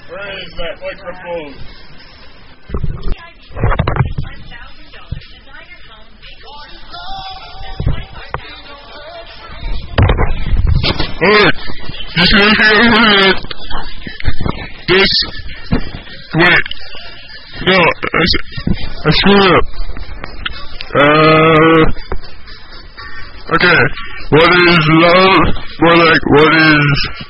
Where is that microphone? Alright, you can hear it. This. Wait. No, I screwed up. Okay. What is love? More like, what is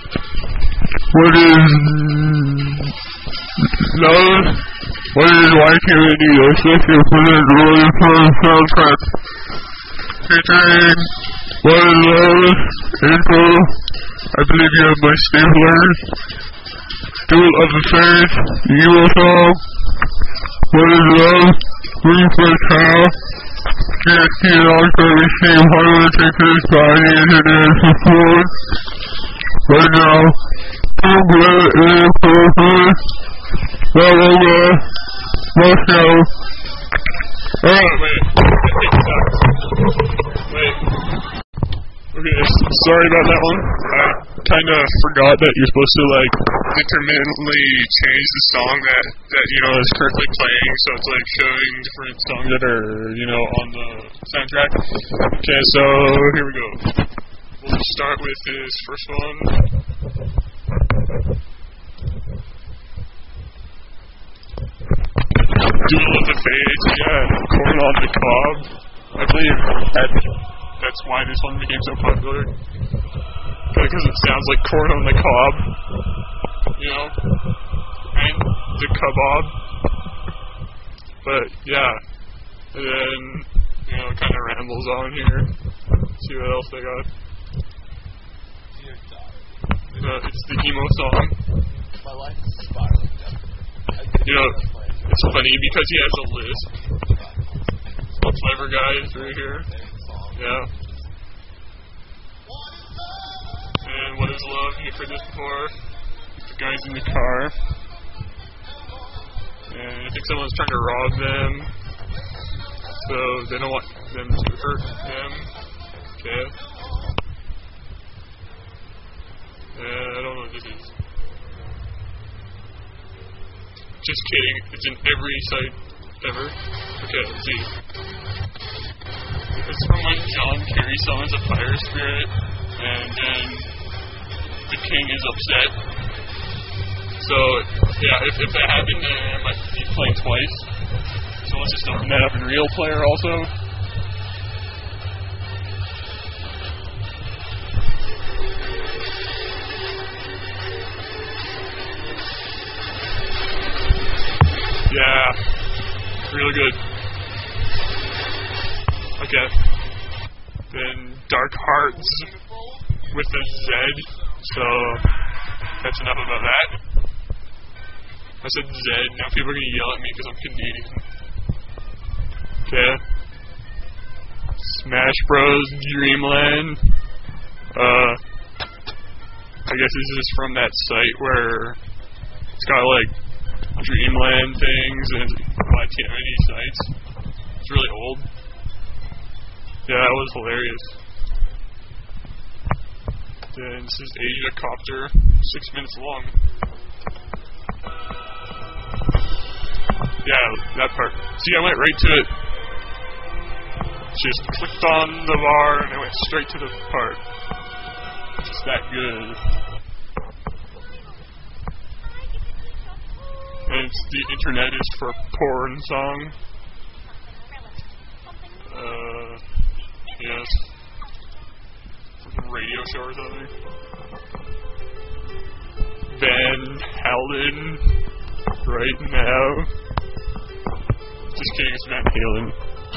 love? What is why can't we do this? This is for the really fun soundtrack. Featuring what is love? Intro. I believe you have my staplers. Duel of the Fates. The Euro song. What is love? Ring for a cow. GSP and also receive hardware tickets by the internet support. Right now, Google is perfect. Moscow. Alright, wait. Okay, sorry about that one. I kinda forgot that you're supposed to, like, intermittently change the song that is currently playing, so it's, like, showing different songs that are, on the soundtrack. Okay, so, here we go. We'll start with this first one. Duel of the Fates, yeah, Corn on the Cob. I believe that's why this one became so popular. Because it sounds like corn on the cob. And the kebab. But, yeah. And then, it kind of rambles on here. See what else they got. It's the emo song. My life is spiraling down. It's funny because he has a list. Clever guys right here. Yeah. And what is love? You've heard this before. The guys in the car. And I think someone's trying to rob them. So they don't want them to hurt them. Okay. I don't know what this is. Just kidding. It's in every site ever. Okay, let's see. It's from when John Kerry summons a fire spirit, and then the king is upset. So, yeah, if that happened, then I might be playing twice. So let's just open that up in Real Player also. Yeah, really good. Okay. Then Dark Hearts with a Z. So that's enough about that. I said Z. Now people are gonna yell at me because I'm Canadian. Okay. Smash Bros. Dreamland. I guess this is from that site where it's got like Dreamland things and activity sites. It's really old. Yeah, that was hilarious. Then this is Asia Copter, 6 minutes long. Yeah, that part. See, I went right to it. Just clicked on the bar and I went straight to the part. Just that good. And it's the internet is for porn song. Yes. Radio show or something. Van Halen. Right now. Just kidding, it's Van Halen.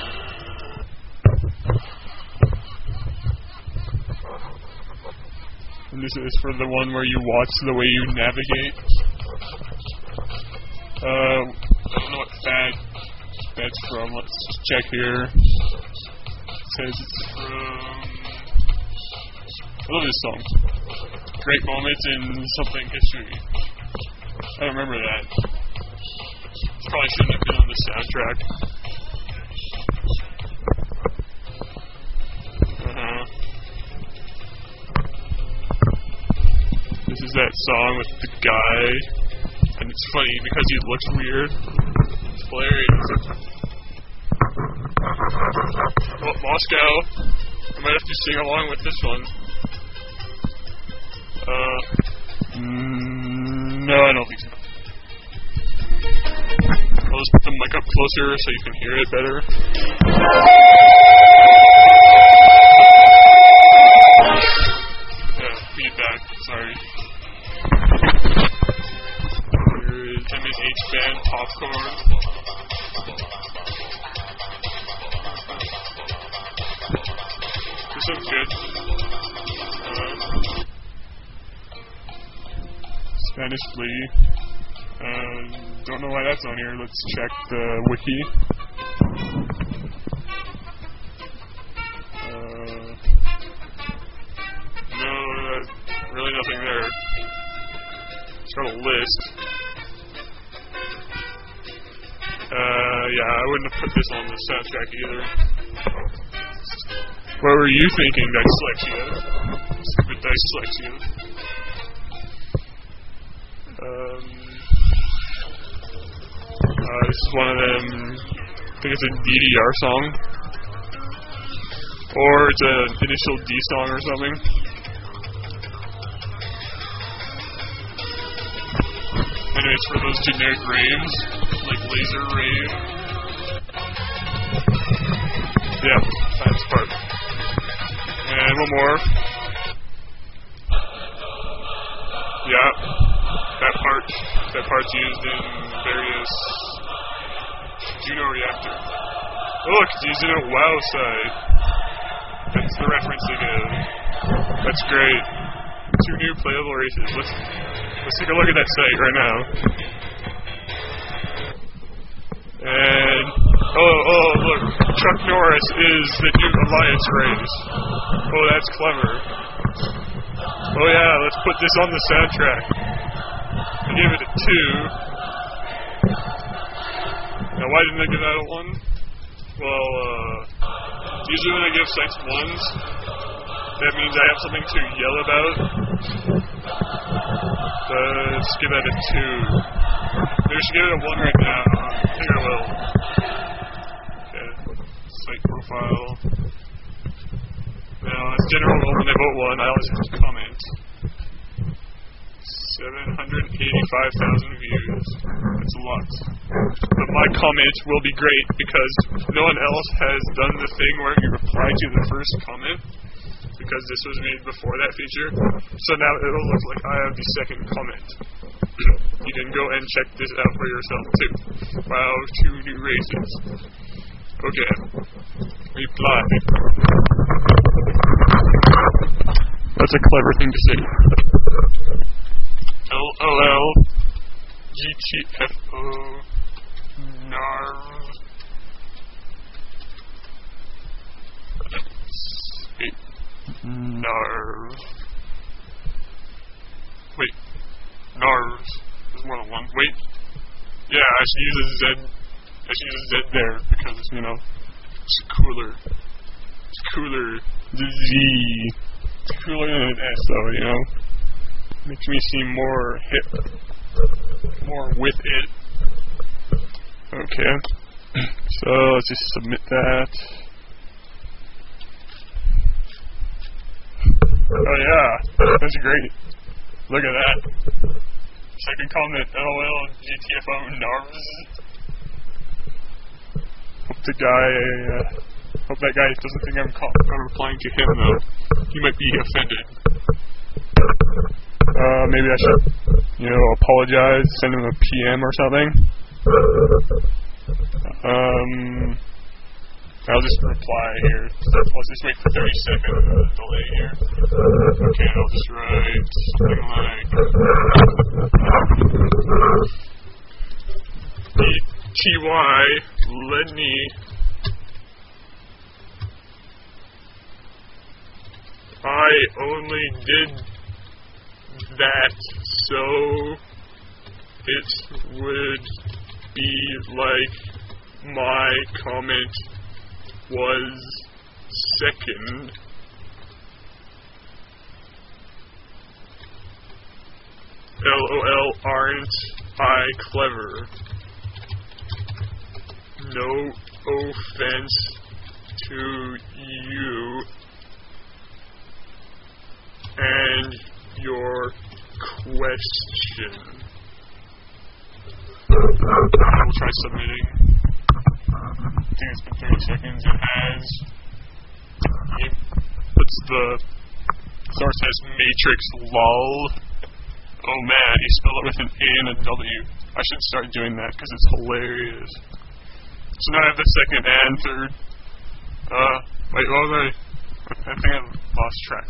And this is for the one where you watch the way you navigate. I don't know what fad that's from. Let's just check here. It says it's from... I love this song. Great moments in something history. I remember that. Probably shouldn't have been on the soundtrack. This is that song with the guy And it's funny because he looks weird. It's hilarious. Oh, Moscow. I might have to sing along with this one. No, I don't think so. I'll just put the mic up closer so you can hear it better. Yeah, feedback, sorry. Here is MSH band Popcorn. This one's good. Spanish Flea. Don't know why that's on here. Let's check the wiki. No, really nothing there. It's got a list. Yeah, I wouldn't have put this on the soundtrack either. What were you thinking, Dyslexia? Stupid Dyslexia. This is one of them, I think it's a DDR song. Or it's an initial D song or something. Anyway, it's for those generic raves, like Laser Rave. Yeah, that's part. And one more. Yeah, that part's used in various Juno Reactor. Oh, look, it's used in a WoW site. That's the reference they give. That's great. 2 new playable races. Let's take a look at that site right now. And oh, look, Chuck Norris is the new Alliance race. Oh, that's clever. Oh yeah, let's put this on the soundtrack. I gave it a 2. Now, why didn't I give that a 1? Well, usually when I give sites 1s, that means I have something to yell about. Let's give that a 2. Maybe I should give it a 1 right now. I think I will. Okay, site profile. Now, as general rule, when I vote 1, I always have to comment. 785,000 views. That's a lot. But my comment will be great because no one else has done the thing where you reply to the first comment, because this was made before that feature. So now it'll look like I have the second comment. You can go and check this out for yourself too. Wow, 2 new races. Okay. Reply. That's a clever thing to say. LOL GTFO NARV. NARV. Wait. NARVs. There's more than one. Wait. Yeah, I should use a Z. I should use a Z there because, you know, it's cooler. It's cooler. The Z. It's cooler than an S, though, you know. Makes me seem more hip. More with it. Okay. So, let's just submit that. Oh yeah, that's great. Look at that. Second comment, LOL GTFO NARVs. Hope that guy doesn't think I'm replying to him though. He might be offended. Maybe I should, apologize, send him a PM or something. I'll just reply here. Let's just wait for 30 second delay here. Okay, I'll just write something like TY Lenny. I only did that so it would be like my comment was second. LOL aren't Hi, clever. No offense to you and your question. I will try submitting. I think it's been 30 seconds. It has. What's the source says matrix lol. Oh man, he spelled it with an A and a W. I should start doing that because it's hilarious. So now I have the second and third. Wait, what was I? I think I lost track.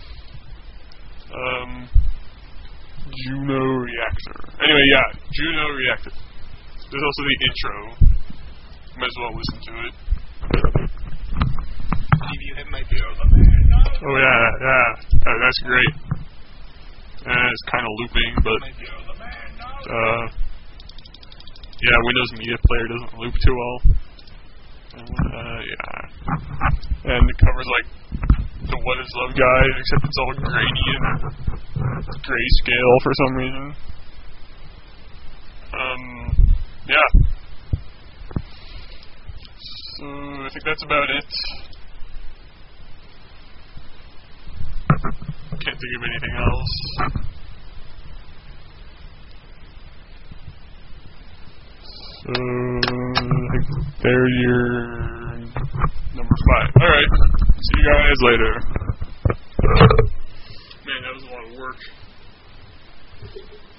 Juno Reactor. Anyway, yeah, Juno Reactor. There's also the intro. Might as well listen to it. Oh yeah. Oh, that's great. It's kind of looping, but yeah, Windows Media Player doesn't loop too well. Yeah. And it covers like the What Is Love guide, except it's all grainy and grayscale for some reason. Yeah. So I think that's about it. Can't think of anything else. So I think there's your number 5. Alright. See you guys later. Man, that was a lot of work.